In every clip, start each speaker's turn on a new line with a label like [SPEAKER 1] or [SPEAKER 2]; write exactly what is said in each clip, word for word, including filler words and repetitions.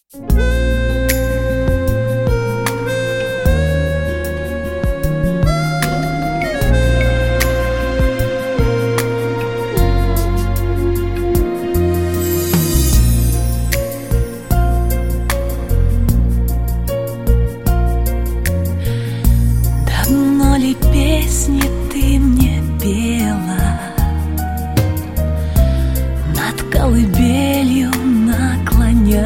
[SPEAKER 1] Давно ли песни ты мне пела, над колыбелью наклонясь?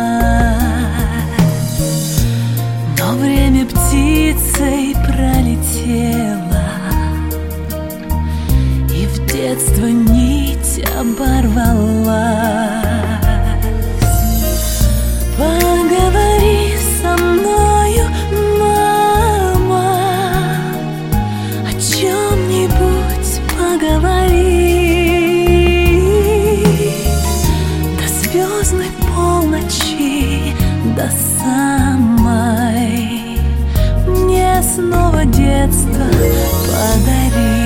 [SPEAKER 1] Но время птицей пролетело, и в детство нить оборвалась. Поговори со мною, мама, о чем-нибудь поговори. До звездной полночи, до самой, мне снова детство подари.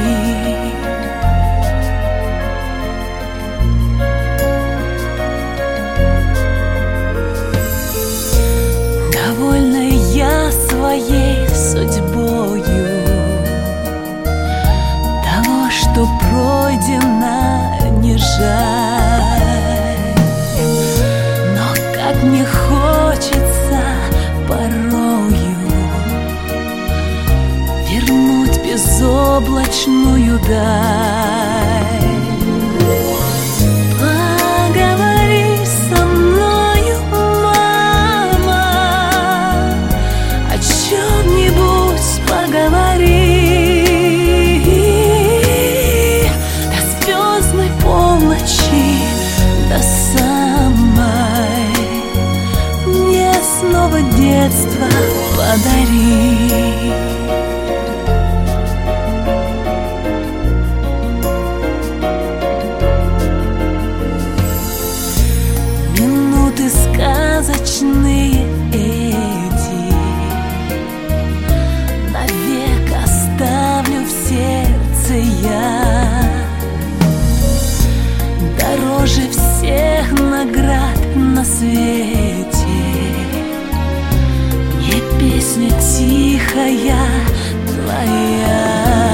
[SPEAKER 1] Довольна я своей судьбою, того, что пройдено, не жаль. Но как мне хочется порою вернуть безоблачную даль. Поговори со мною, мама, о чем-нибудь поговори. До звездной полночи, до самой, мне снова детство подари. Минуты сказочные эти навек оставлю в сердце я. Дороже всех наград на свете мне песня тихая твоя.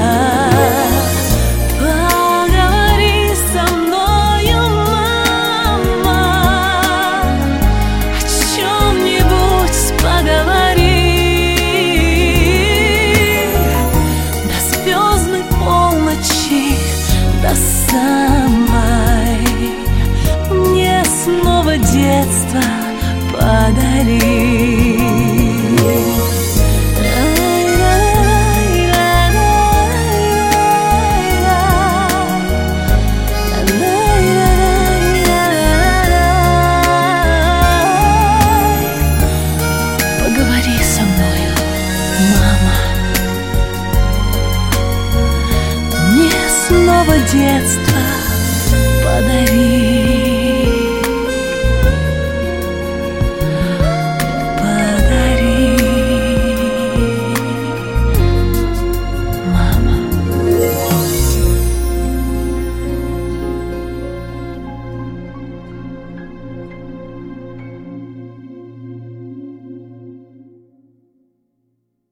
[SPEAKER 1] Поговори со мною, мама, о чем-нибудь поговори. До звездной полночи, до самой, мне снова детство подари. Поговори со мною, мама, мне снова детство подари.